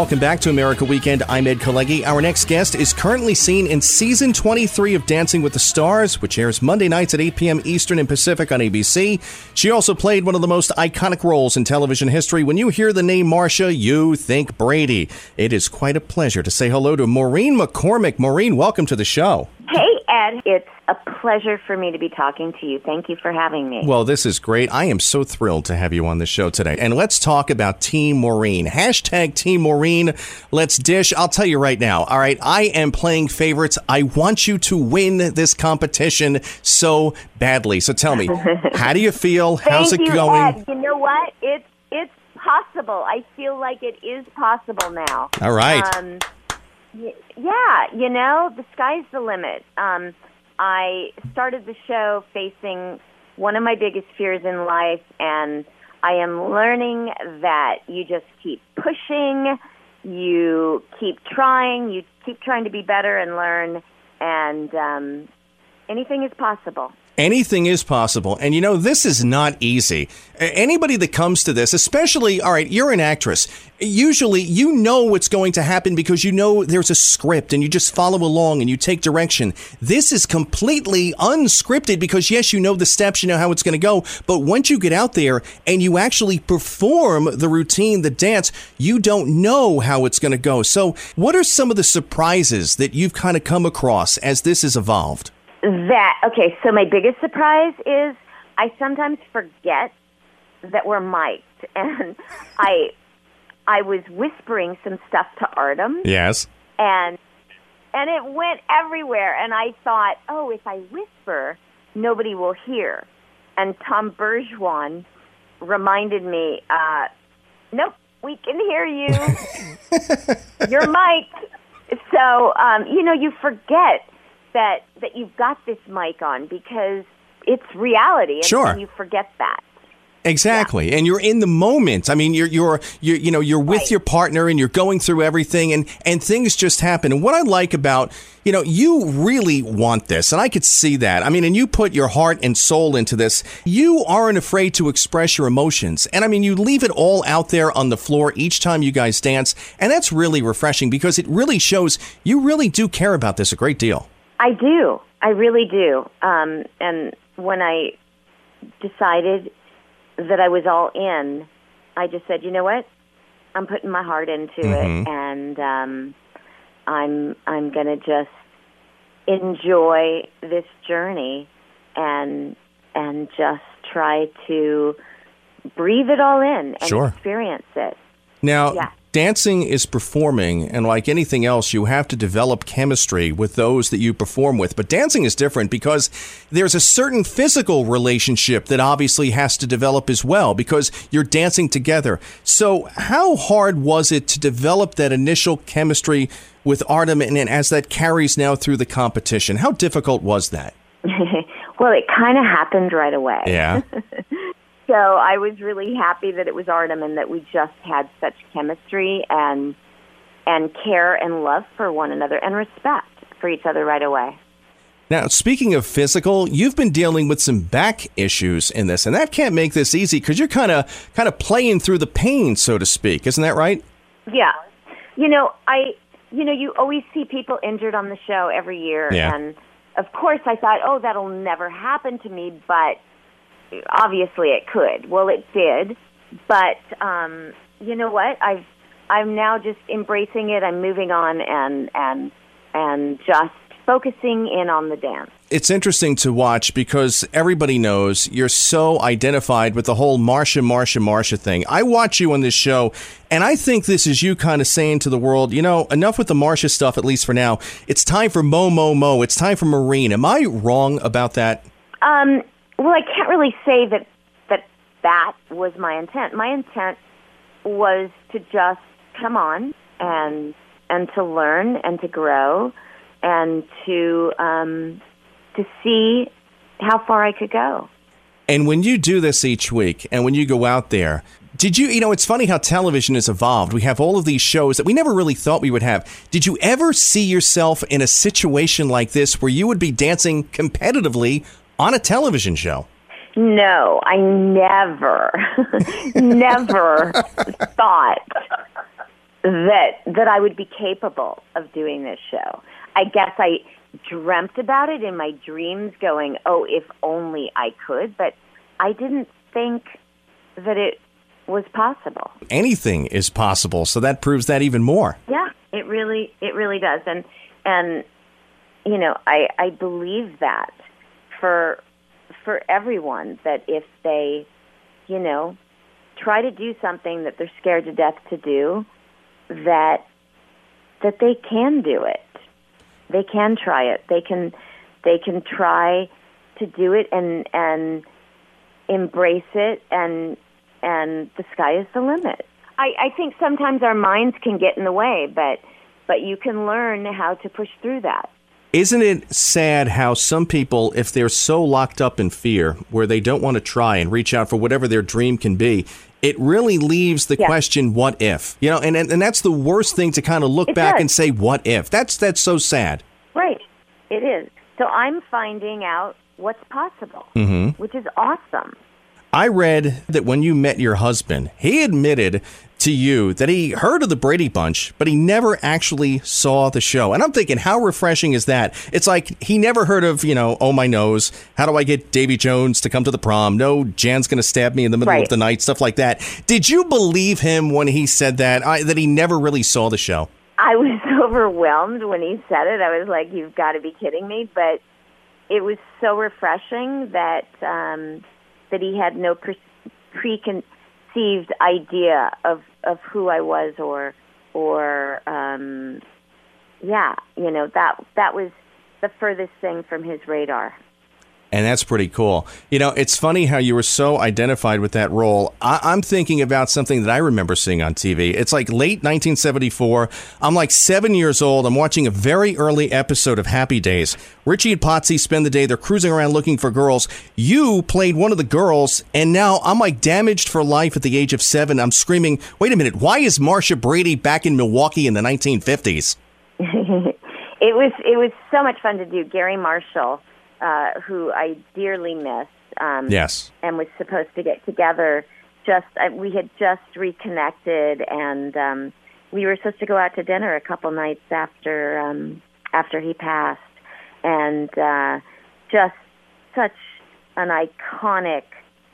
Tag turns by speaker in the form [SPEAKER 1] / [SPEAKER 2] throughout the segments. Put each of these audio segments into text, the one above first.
[SPEAKER 1] Welcome back to America Weekend. I'm Ed Kalegi. Our next guest is currently seen in Season 23 of Dancing with the Stars, which airs Monday nights at 8 p.m. Eastern and Pacific on ABC. She also played one of the most iconic roles in television history. When you hear the name Marcia, you think Brady. It is quite a pleasure to say hello to Maureen McCormick. Maureen, welcome to the show.
[SPEAKER 2] Hey, Ed. It's a pleasure for me to be talking to you. Thank you for having me.
[SPEAKER 1] Well, this is great. I am so thrilled to have you on the show today. And let's talk about Team Maureen. Hashtag Team Maureen. Let's dish. I'll tell you right now. All right. I am playing favorites. I want you to win this competition so badly. So tell me, how do you feel? How's it going?
[SPEAKER 2] Ed. You know what? It's possible. I feel like it is possible now.
[SPEAKER 1] All right.
[SPEAKER 2] Yeah, you know, the sky's the limit. I started the show facing one of my biggest fears in life, and I am learning that you just keep pushing, you keep trying to be better and learn, and anything is possible.
[SPEAKER 1] Anything is possible. And, you know, this is not easy. Anybody that comes to this, especially, all right, you're an actress. Usually you know what's going to happen because you know there's a script and you just follow along and you take direction. This is completely unscripted because, yes, you know the steps, you know how it's going to go. But once you get out there and you actually perform the routine, the dance, you don't know how it's going to go. So what are some of the surprises that you've kind of come across as this has evolved?
[SPEAKER 2] Okay, so my biggest surprise is I sometimes forget that we're mic'd, and I was whispering some stuff to Artem.
[SPEAKER 1] Yes.
[SPEAKER 2] And it went everywhere, and I thought, oh, if I whisper, nobody will hear. And Tom Bergeron reminded me, nope, we can hear you. You're mic'd. So, you know, you forget that you've got this mic on because it's reality, and
[SPEAKER 1] sure.
[SPEAKER 2] you forget that.
[SPEAKER 1] Exactly. Yeah. And you're in the moment. I mean, you're with your partner and you're going through everything and things just happen. And what I like about, you know, you really want this, and I could see that. I mean, and you put your heart and soul into this. You aren't afraid to express your emotions. And I mean, you leave it all out there on the floor each time you guys dance. And that's really refreshing because it really shows you really do care about this a great deal.
[SPEAKER 2] I do. I really do. And when I decided that I was all in, I just said, you know what? I'm putting my heart into it, and I'm going to just enjoy this journey and just try to breathe it all in and
[SPEAKER 1] sure.
[SPEAKER 2] experience it.
[SPEAKER 1] Now,
[SPEAKER 2] yeah.
[SPEAKER 1] Dancing is performing, and like anything else, you have to develop chemistry with those that you perform with. But dancing is different because there's a certain physical relationship that obviously has to develop as well because you're dancing together. So how hard was it to develop that initial chemistry with Artem and as that carries now through the competition? How difficult was that?
[SPEAKER 2] Well, it kind of happened right away.
[SPEAKER 1] Yeah.
[SPEAKER 2] So I was really happy that it was Artem and that we just had such chemistry and care and love for one another and respect for each other right away.
[SPEAKER 1] Now, speaking of physical, you've been dealing with some back issues in this, and that can't make this easy because you're kind of playing through the pain, so to speak. Isn't that right?
[SPEAKER 2] Yeah. You always see people injured on the show every year.
[SPEAKER 1] Yeah.
[SPEAKER 2] And, of course, I thought, oh, that'll never happen to me, but obviously it could. Well, it did, but you know what? I'm now just embracing it. I'm moving on and just focusing in on the dance.
[SPEAKER 1] It's interesting to watch because everybody knows you're so identified with the whole Marcia thing. I watch you on this show, and I think this is you kind of saying to the world, you know, enough with the Marcia stuff, at least for now. It's time for Mo. It's time for Maureen. Am I wrong about that?
[SPEAKER 2] Well, I can't really say that was my intent. My intent was to just come on and to learn and to grow and to see how far I could go.
[SPEAKER 1] And when you do this each week and when you go out there, did you know, it's funny how television has evolved. We have all of these shows that we never really thought we would have. Did you ever see yourself in a situation like this where you would be dancing competitively on a television show?
[SPEAKER 2] No, I never thought that I would be capable of doing this show. I guess I dreamt about it in my dreams going, oh, if only I could, but I didn't think that it was possible.
[SPEAKER 1] Anything is possible, so that proves that even more.
[SPEAKER 2] Yeah, it really does. And you know, I believe that for everyone, that if they, you know, try to do something that they're scared to death to do, that they can do it. They can try it. They can try to do it and embrace it, and the sky is the limit. I think sometimes our minds can get in the way, but you can learn how to push through that.
[SPEAKER 1] Isn't it sad how some people, if they're so locked up in fear, where they don't want to try and reach out for whatever their dream can be, it really leaves the question, what if? You know, and that's the worst thing, to kind of look back and say, what if? That's so sad.
[SPEAKER 2] Right. It is. So I'm finding out what's possible, which is awesome.
[SPEAKER 1] I read that when you met your husband, he admitted to you that he heard of the Brady Bunch, but he never actually saw the show. And I'm thinking, how refreshing is that? It's like he never heard of, you know, Oh My Nose, How Do I Get Davy Jones to Come to the Prom? No, Jan's going to stab me in the middle of the night, stuff like that. Did you believe him when he said that he never really saw the show?
[SPEAKER 2] I was overwhelmed when he said it. I was like, you've got to be kidding me. But it was so refreshing that he had no preconceived idea of who I was, or you know, that was the furthest thing from his radar.
[SPEAKER 1] And that's pretty cool. You know, it's funny how you were so identified with that role. I'm thinking about something that I remember seeing on TV. It's like late 1974. I'm like 7 years old. I'm watching a very early episode of Happy Days. Richie and Potsy spend the day. They're cruising around looking for girls. You played one of the girls, and now I'm like damaged for life at the age of 7. I'm screaming, wait a minute, why is Marsha Brady back in Milwaukee in the 1950s?
[SPEAKER 2] It was so much fun to do. Gary Marshall, who I dearly miss,
[SPEAKER 1] yes,
[SPEAKER 2] and was supposed to get together. We had just reconnected, and we were supposed to go out to dinner a couple nights after he passed, and just such an iconic,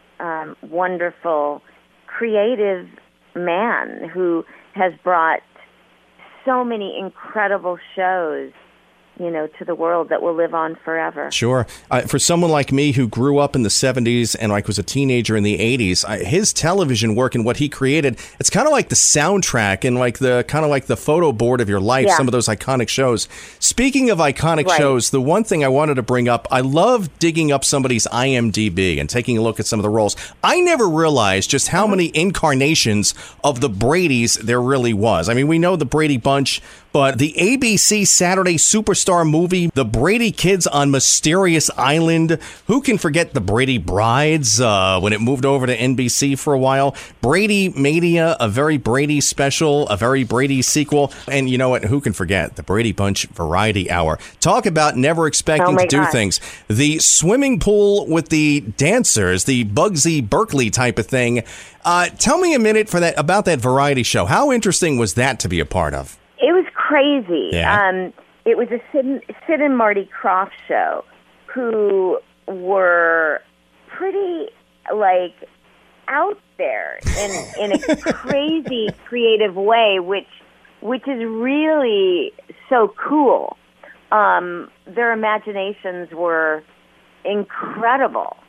[SPEAKER 2] wonderful, creative man who has brought so many incredible shows, you know, to the world that will live on forever.
[SPEAKER 1] Sure. For someone like me who grew up in the 70s and like was a teenager in the 80s, his television work and what he created, it's kind of like the soundtrack and like the photo board of your life, some of those iconic shows. Speaking of iconic shows, the one thing I wanted to bring up, I love digging up somebody's IMDb and taking a look at some of the roles. I never realized just how many incarnations of the Bradys there really was. I mean, we know the Brady Bunch, but the ABC Saturday Superstar movie, The Brady Kids on Mysterious Island. Who can forget The Brady Brides when it moved over to NBC for a while? Brady Mania, a very Brady special, a very Brady sequel. And you know what? Who can forget The Brady Bunch Variety Hour? Talk about never expecting to do things. The swimming pool with the dancers, the Bugsy Berkeley type of thing. Tell me a minute about that variety show. How interesting was that to be a part of?
[SPEAKER 2] It was crazy.
[SPEAKER 1] Yeah.
[SPEAKER 2] It was a Sid and Marty Krofft show, who were pretty like out there in a crazy creative way, which is really so cool. Their imaginations were incredible.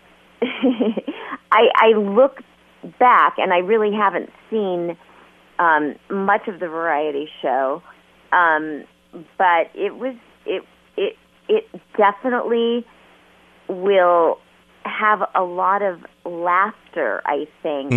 [SPEAKER 2] I look back, and I really haven't seen much of the variety show, but it definitely will have a lot of laughter, I think.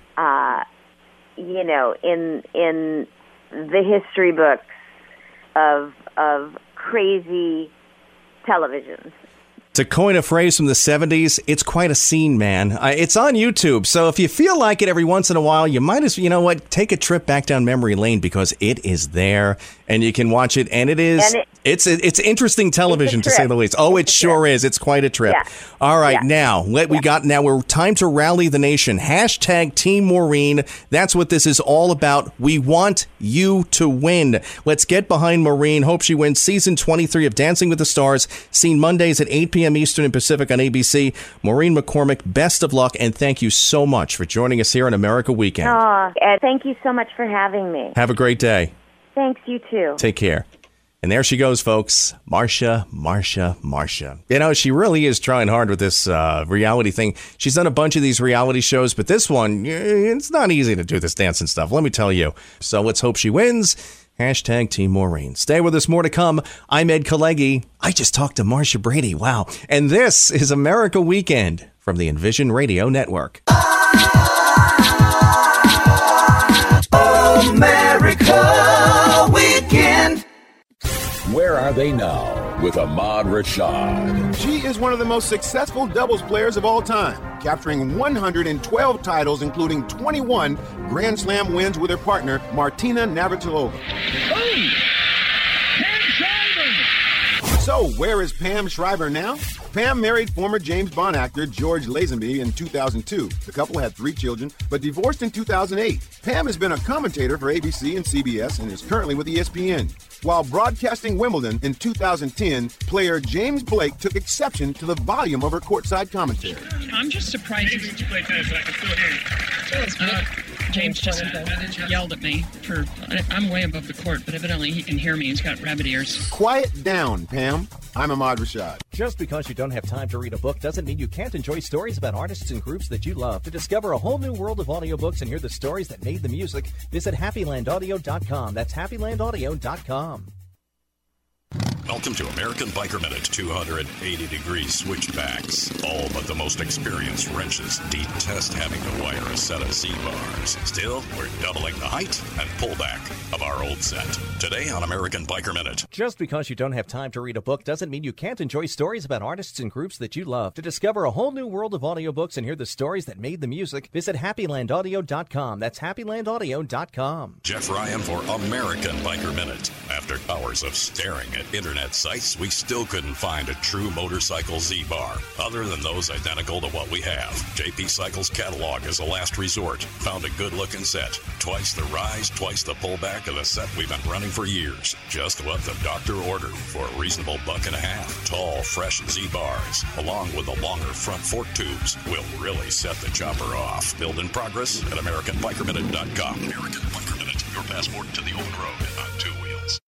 [SPEAKER 2] You know, in the history books of crazy television.
[SPEAKER 1] To coin a phrase from the 70s, it's quite a scene, man. It's on YouTube, so if you feel like it every once in a while, you might as, you know what, take a trip back down memory lane, because it is there. And you can watch it, and it's interesting television, to say the least. Oh, it sure is. It's quite a trip.
[SPEAKER 2] Yeah.
[SPEAKER 1] All right, now we're time to rally the nation. Hashtag Team Maureen. That's what this is all about. We want you to win. Let's get behind Maureen. Hope she wins season 23 of Dancing with the Stars, seen Mondays at 8 p.m. Eastern and Pacific on ABC. Maureen McCormick, best of luck, and thank you so much for joining us here on America Weekend.
[SPEAKER 2] Ed, thank you so much for having me.
[SPEAKER 1] Have a great day.
[SPEAKER 2] Thanks, you too.
[SPEAKER 1] Take care. And there she goes, folks. Marcia. You know, she really is trying hard with this reality thing. She's done a bunch of these reality shows, but this one, it's not easy to do this dancing stuff, let me tell you. So let's hope she wins. Hashtag Team Maureen. Stay with us, more to come. I'm Ed Kalegi. I just talked to Marcia Brady. Wow. And this is America Weekend from the Envision Radio Network.
[SPEAKER 3] America Weekend.
[SPEAKER 4] Where are they now with Ahmad Rashad?
[SPEAKER 5] She is one of the most successful doubles players of all time, capturing 112 titles, including 21 Grand Slam wins with her partner, Martina Navratilova. So, where is Pam Shriver now? Pam married former James Bond actor George Lazenby in 2002. The couple had 3 children, but divorced in 2008. Pam has been a commentator for ABC and CBS and is currently with ESPN. While broadcasting Wimbledon in 2010, player James Blake took exception to the volume of her courtside commentary.
[SPEAKER 6] I'm just surprised.
[SPEAKER 7] James, play tennis so I can still hear you.
[SPEAKER 6] James just yelled at me for. I'm way above the court, but evidently he can hear me. He's got rabbit ears.
[SPEAKER 5] Quiet down, Pam. I'm Ahmad Rashad.
[SPEAKER 8] Just because you don't have time to read a book doesn't mean you can't enjoy stories about artists and groups that you love. To discover a whole new world of audiobooks and hear the stories that made the music, visit HappyLandAudio.com. That's HappyLandAudio.com.
[SPEAKER 9] Welcome to American Biker Minute. 280-degree switchbacks. All but the most experienced wrenches detest having to wire a set of Z-bars. Still, we're doubling the height and pullback of our old set. Today on American Biker Minute.
[SPEAKER 8] Just because you don't have time to read a book doesn't mean you can't enjoy stories about artists and groups that you love. To discover a whole new world of audiobooks and hear the stories that made the music, visit HappyLandAudio.com. That's HappyLandAudio.com.
[SPEAKER 9] Jeff Ryan for American Biker Minute. After hours of staring at internet sites, we still couldn't find a true motorcycle Z-bar, other than those identical to what we have. JP Cycles catalog is a last resort. Found a good-looking set. Twice the rise, twice the pullback of the set we've been running for years. Just what the doctor ordered for a reasonable $1.50. Tall, fresh Z-bars, along with the longer front fork tubes, will really set the chopper off. Build in progress at AmericanBikerMinute.com. American Biker Minute, your passport to the old road on 2 wheels.